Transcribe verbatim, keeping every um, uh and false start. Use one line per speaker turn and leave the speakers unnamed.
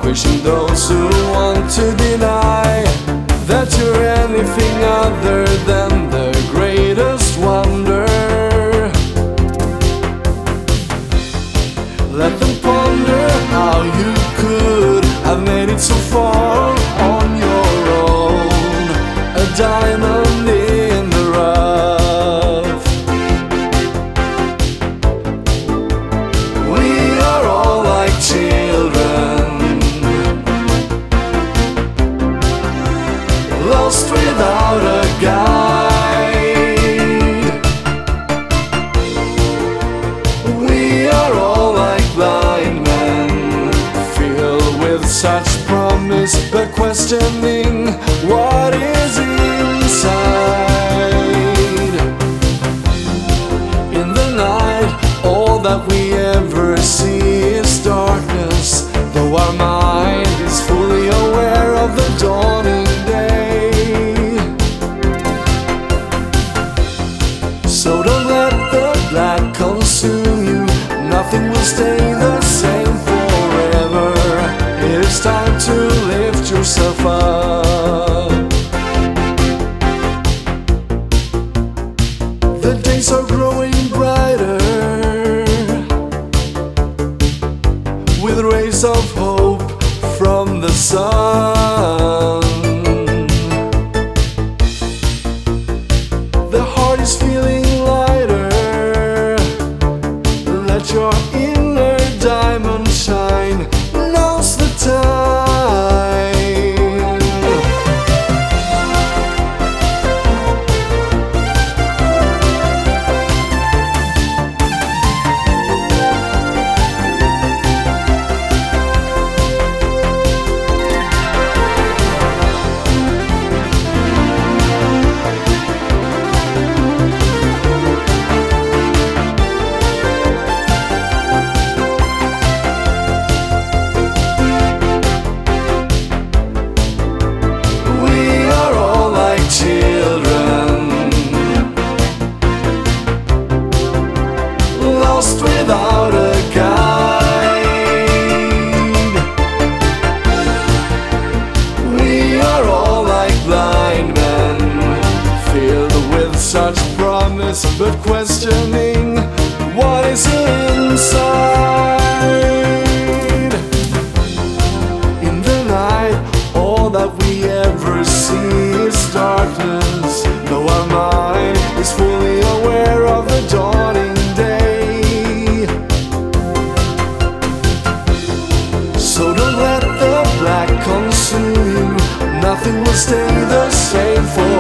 wishing those who want to deny that you're anything other than the greatest wonder. Let them ponder how you could have made it so far on your own, a diamond in the rough. We are all like children, lost without a guide. We are all like blind men, filled with such promise, but questioning what is inside. In the night, all that we ever see is darkness, though our mind is fully aware of the dawning day. So don't let the black consume you, nothing will stay the same forever. It is time to lift yourself up. The days are growing brighter, with rays of hope from the sun. The heart is feeling lighter, let your inner diamond shine. Now's the time. Lost without a guide. We are all like blind men, filled with such promise, but questioning what is inside. In the night, all that we ever see is darkness, though our mind is fully aware of the dawning day. So don't let the black consume you, nothing will stay the same for